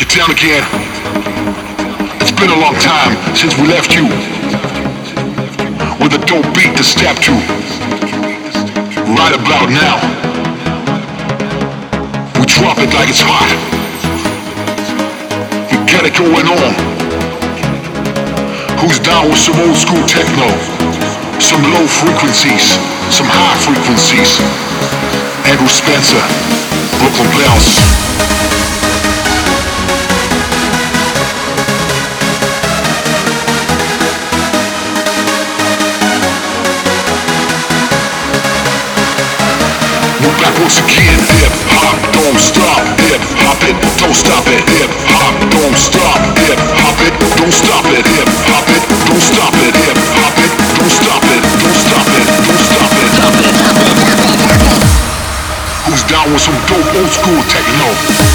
it down again. It's been a long time since we left you with a dope beat to step to. Right about now, we drop it like it's hot. We get it going on. Who's down with some old school techno? Some low frequencies, some high frequencies. Andrew Spencer, Brooklyn Bounce. Back once again, hip hop, don't stop, hip hop it, don't stop it, hip hop, don't stop, hip hop it, don't stop it, hip hop it, don't stop it, hip hop it, don't stop it, don't stop it, don't stop it. Who's down with some dope old school techno?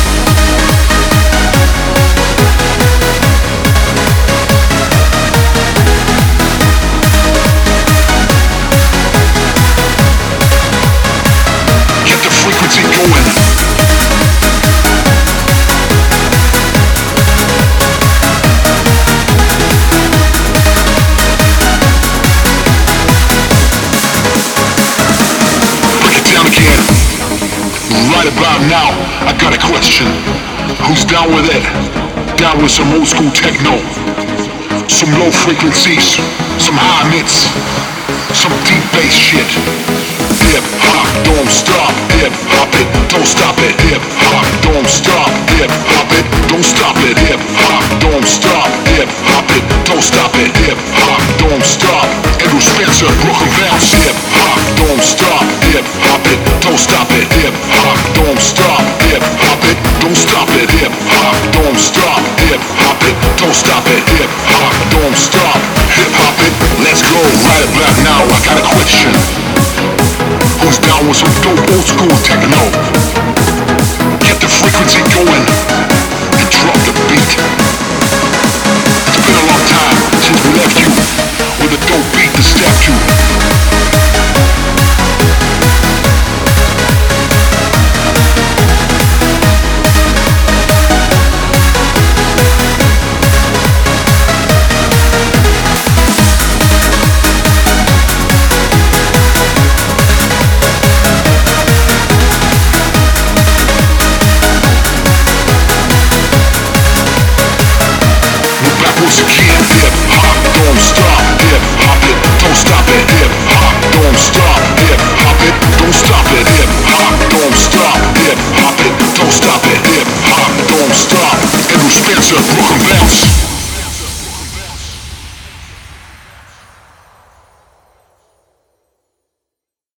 Right about now, I got a question. Who's down with it? Down with some old school techno, some low frequencies, some high mids, some deep bass shit. Hip hop, don't stop, hip hop it, don't stop it, hip hop, don't stop, hip hop it, don't stop it, hip hop, don't stop, hip hop it, don't stop it, hip hop, don't stop. Andrew Spencer, Brooklyn Bounce, hip hop, don't stop, hip hop it, don't stop it, hip hop, don't stop, hip hop it, don't stop it, hip hop, don't stop, hip hop it, don't stop it, hip hop, don't stop, hip hop it. Let's go right about now. I got a question. Who's down with some dope old school techno? Get the frequency going and drop the beat. It's been a long time since we left you with a dope beat to step to. Once again, hip hop, don't stop, hip hop it, don't stop it, hip hop, don't stop, hip hop it, don't stop it, hip hop, don't stop, hip hop it, don't stop it, hip hop, don't stop. Andrew Spencer, Brooklyn Bounce.